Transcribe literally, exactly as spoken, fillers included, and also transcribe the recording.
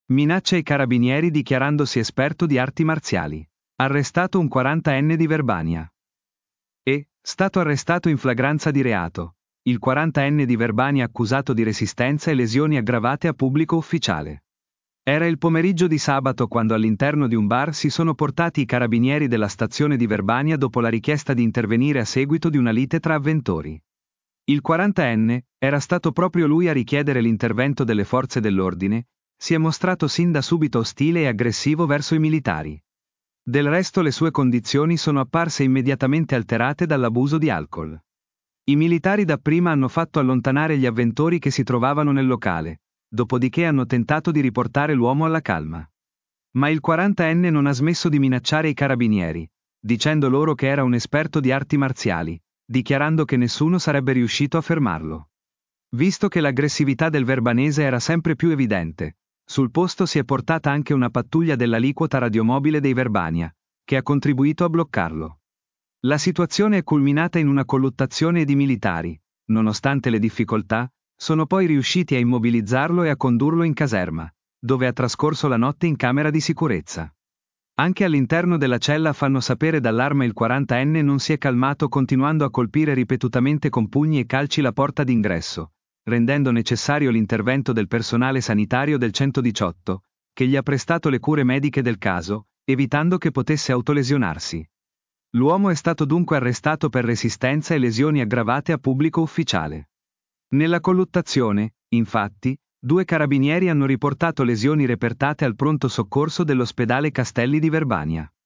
Minaccia i carabinieri dichiarandosi esperto di arti marziali. Arrestato un quarantenne di Verbania. È stato arrestato in flagranza di reato. Il quarantenne di Verbania accusato di resistenza e lesioni aggravate a pubblico ufficiale. Era il pomeriggio di sabato quando all'interno di un bar si sono portati i carabinieri della stazione di Verbania dopo la richiesta di intervenire a seguito di una lite tra avventori. Il quarantenne, era stato proprio lui a richiedere l'intervento delle forze dell'ordine, si è mostrato sin da subito ostile e aggressivo verso i militari. Del resto le sue condizioni sono apparse immediatamente alterate dall'abuso di alcol. I militari dapprima hanno fatto allontanare gli avventori che si trovavano nel locale, dopodiché hanno tentato di riportare l'uomo alla calma. Ma il quarantenne non ha smesso di minacciare i carabinieri, dicendo loro che era un esperto di arti marziali, dichiarando che nessuno sarebbe riuscito a fermarlo. Visto che l'aggressività del verbanese era sempre più evidente, sul posto si è portata anche una pattuglia dell'aliquota radiomobile dei Verbania, che ha contribuito a bloccarlo. La situazione è culminata in una colluttazione ed i militari, nonostante le difficoltà, sono poi riusciti a immobilizzarlo e a condurlo in caserma, dove ha trascorso la notte in camera di sicurezza. Anche all'interno della cella fanno sapere d'allarme il quarantenne non si è calmato continuando a colpire ripetutamente con pugni e calci la porta d'ingresso, rendendo necessario l'intervento del personale sanitario del centodiciotto, che gli ha prestato le cure mediche del caso, evitando che potesse autolesionarsi. L'uomo è stato dunque arrestato per resistenza e lesioni aggravate a pubblico ufficiale. Nella colluttazione, infatti, due carabinieri hanno riportato lesioni repertate al pronto soccorso dell'ospedale Castelli di Verbania.